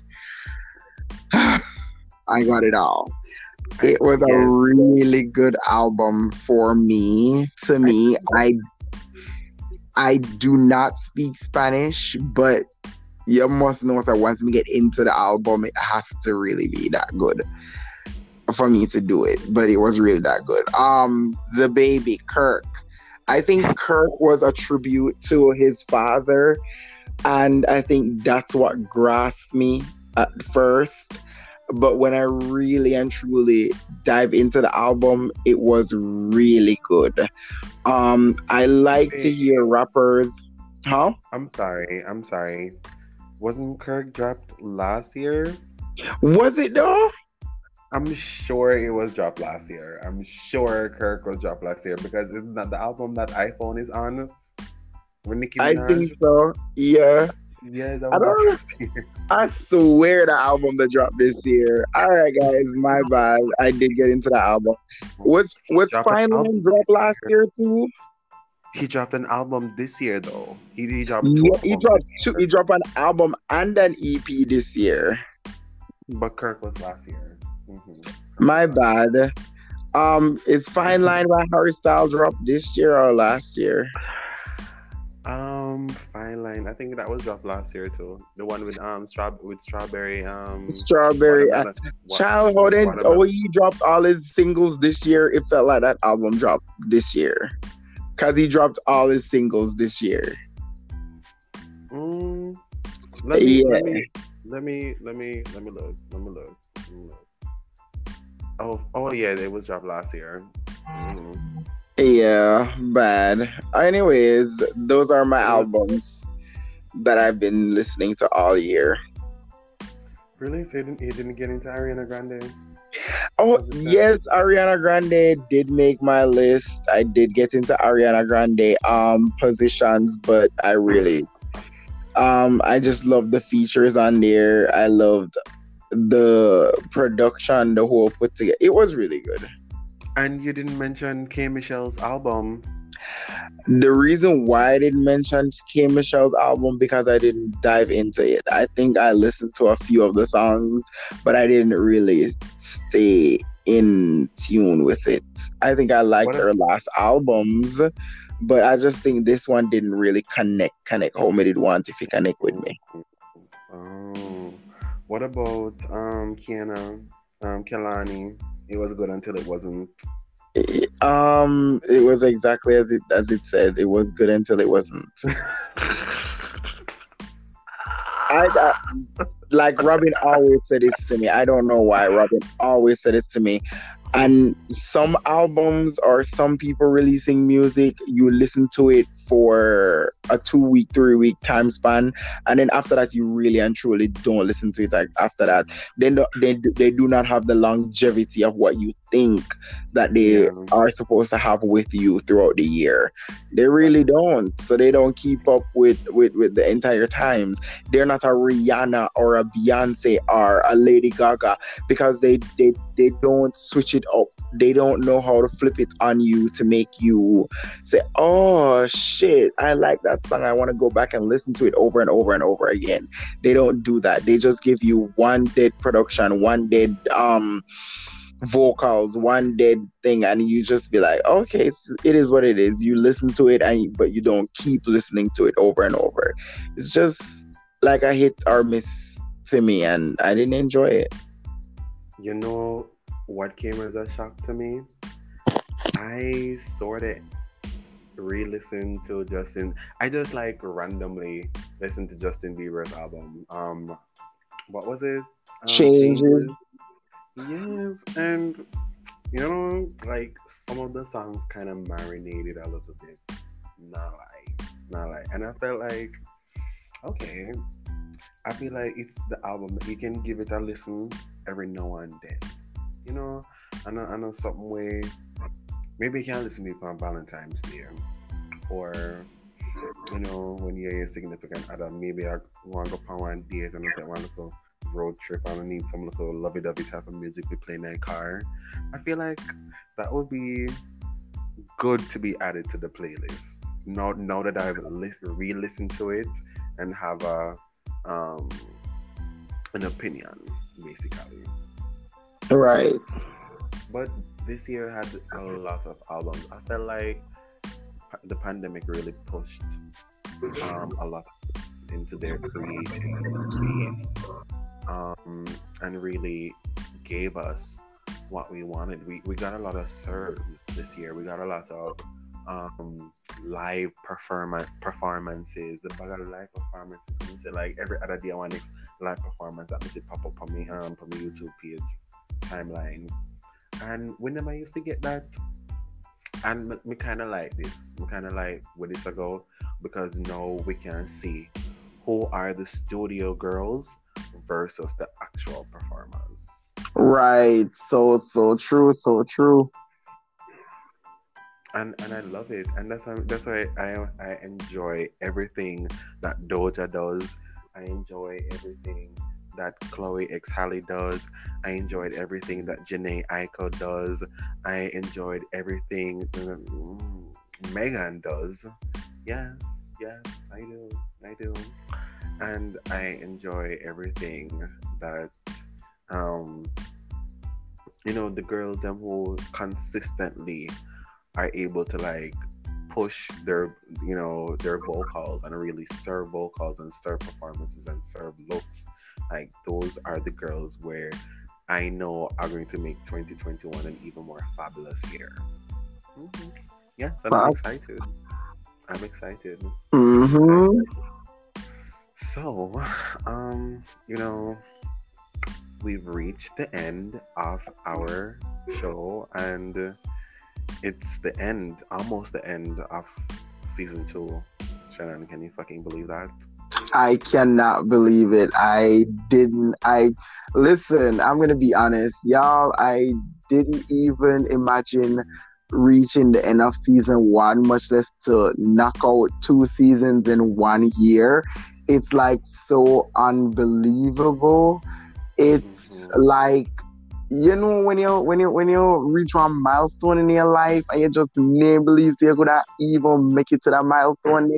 I got it all. It was a Yes. really good album for me. To me, I I do not speak Spanish, but you must know that once we get into the album, it has to really be that good for me to do it. But it was really that good. Um, The Baby, Kirk. I think Kirk was a tribute to his father, and I think that's what grasped me at first. But when I really and truly dive into the album, it was really good. Um, I like to hear rappers. Huh? I'm sorry. I'm sorry. Wasn't Kirk dropped last year? Was it though? I'm sure it was dropped last year. I'm sure Kirk was dropped last year because isn't that the album that iPhone is on with Nicki I Minaj? think so. Yeah. Yeah, that I was don't know. last year. I swear the album that dropped this year. All right, guys, my bad. I did get into the album. Was was Dropped an Fine album Line dropped last year too? He dropped an album this year though. He, he dropped two Yeah, he albums dropped this two. year, He dropped an album and an E P this year. but Kirk was last year. Mhm. My bad. Um, is Fine Line by Harry Styles dropped this year or last year? Um, Fine Line. I think that was dropped last year too. The one with um straw with strawberry um Strawberry. Uh, watermelon. Wa- Child, hold on. watermelon. Oh, he dropped all his singles this year. It felt like that album dropped this year. Cause he dropped all his singles this year. Mm, let me Yeah. let me let me let me let me look. Let me look. Let me look. Oh oh yeah, it was dropped last year. Mhm. Yeah, bad. Anyways, those are my albums that I've been listening to all year. Really? So he didn't, he didn't get into Ariana Grande? Oh, Was it that? yes, Ariana Grande did make my list. I did get into Ariana Grande um positions, but I really um I just loved the features on there. I loved the production, the whole put together. It was really good. And you didn't mention K Michelle's album. The reason why I didn't mention K Michelle's album because I didn't dive into it. I think I listened to a few of the songs, but I didn't really stay in tune with it. I think I liked What if- her last albums, but I just think this one didn't really connect connect how me did want if it connect with me. Oh, what about um Kiana, um Kelani? It was good until it wasn't. It- um, it was exactly as it as it said. It was good until it wasn't. I, I like Robin always said this to me. I don't know why Robin always said this to me. And some albums or some people releasing music, you listen to it for a two week, three week time span, and then after that, you really and truly don't listen to it. Like after that, then they do- they do not have the longevity of what you think that they Yeah. are supposed to have with you throughout the year. They really don't. So they don't keep up with with with the entire times. They're not a Rihanna or a Beyonce or a Lady Gaga because they they they don't switch it up. They don't know how to flip it on you to make you say, oh shit, I like that song. I want to go back and listen to it over and over and over again. They don't do that. They just give you one dead production, one dead um vocals, one dead thing, and you just be like, okay, it's, it is what it is. You listen to it, and but you don't keep listening to it over and over. It's just like a hit or miss to me, and I didn't enjoy it. You know what came as a shock to me? I sort of re-listened to Justin. I just like randomly listened to Justin Bieber's album. Um, what was it? Um, Changes. Yes, and you know, like some of the songs kind of marinated a little bit. Not like, not like, and I felt like, okay, I feel like it's the album that you can give it a listen every now and then. You know, I know, I know something way. Maybe you can listen to it on Valentine's Day, or you know, when you're a significant other, maybe I want to go on one date and I take one little road trip and I need some little lovey-dovey type of music we play in a car. I feel like that would be good to be added to the playlist. Now, now that I've list, re-listened to it and have a um an opinion, basically. Right. But this year had a lot of albums. I felt like the pandemic really pushed um, a lot into their creativity um, and really gave us what we wanted. We we got a lot of serves this year. We got a lot of um, live performance performances. I got a live performances. Like every other day, I want this live performance that I see pop up on me um on my YouTube page timeline. And whenever I used to get that, and me, me kind of like this, me kind of like where this ago, because now we can see who are the studio girls versus the actual performers. Right. So, so true. So true. And and I love it. And that's why, that's why I, I enjoy everything that Doja does. I enjoy everything that Chloe X Halle does. I enjoyed everything that Janae Aiko does. I enjoyed everything mm, Megan does. Yes, yes, I do. I do. And I enjoy everything that um you know, the girls them who consistently are able to like push their you know their vocals and really serve vocals and serve performances and serve looks. Like those are the girls where I know are going to make twenty twenty-one an even more fabulous year. Mm-hmm. Yes, and I'm excited. I'm excited. Mm-hmm. So, um, you know, we've reached the end of our show, and it's the end, almost the end of season two. Shannon, can you fucking believe that? I cannot believe it. I didn't. I listen. I'm gonna be honest, y'all. I didn't even imagine reaching the end of season one, much less to knock out two seasons in one year. It's like so unbelievable. It's mm-hmm. like, you know, when you when you when you reach one milestone in your life and you just never believe you could even make it to that milestone,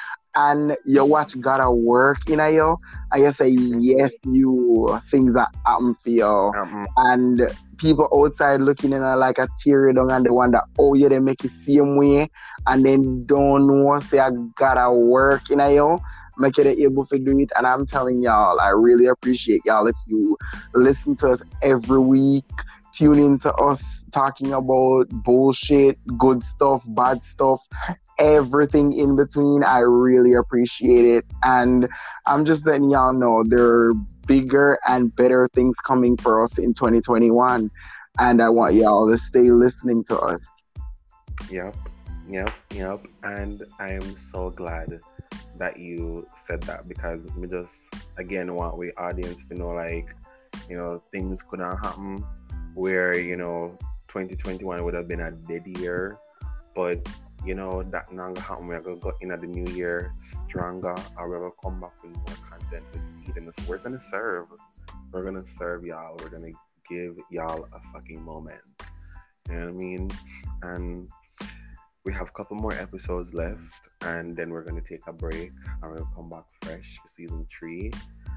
and you watch God work in you, and you say yes, you things that happen for you, mm-hmm. and people outside looking in at like a tear down and they wonder, oh yeah, they make it same way, and then don't know say I gotta work in you. Make it able to do it. And I'm telling y'all, I really appreciate y'all if you listen to us every week, tune into us talking about bullshit, good stuff, bad stuff, everything in between. I really appreciate it. And I'm just letting y'all know there are bigger and better things coming for us in twenty twenty-one. And I want y'all to stay listening to us. Yep, yep, yep. And I am so glad that you said that, because we just again want we audience to know, like, you know, things could not happen where, you know, twenty twenty-one would have been a dead year, but you know that not gonna happen. We're gonna go in at the new year stronger, or we're gonna come back with more content with feeding us. We're gonna serve. We're gonna serve y'all. We're gonna give y'all a fucking moment. You know what I mean? And we have a couple more episodes left, and then we're going to take a break, and we'll come back fresh for season three.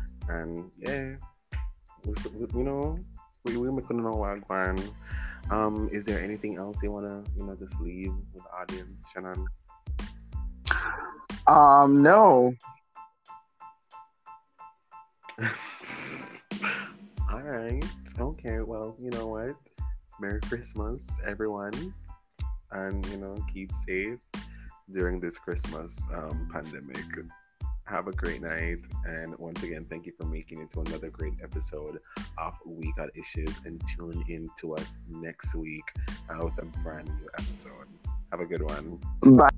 And yeah, we, we, you know, we, we're making know what going. Um, is there anything else you want to, you know, just leave with the audience, Shannon? Um, no. All right. Okay. Well, you know what? Merry Christmas, everyone. And, you know, keep safe during this Christmas um, pandemic. Have a great night. And once again, thank you for making it to another great episode of We Got Issues. And tune in to us next week uh, with a brand new episode. Have a good one. Bye.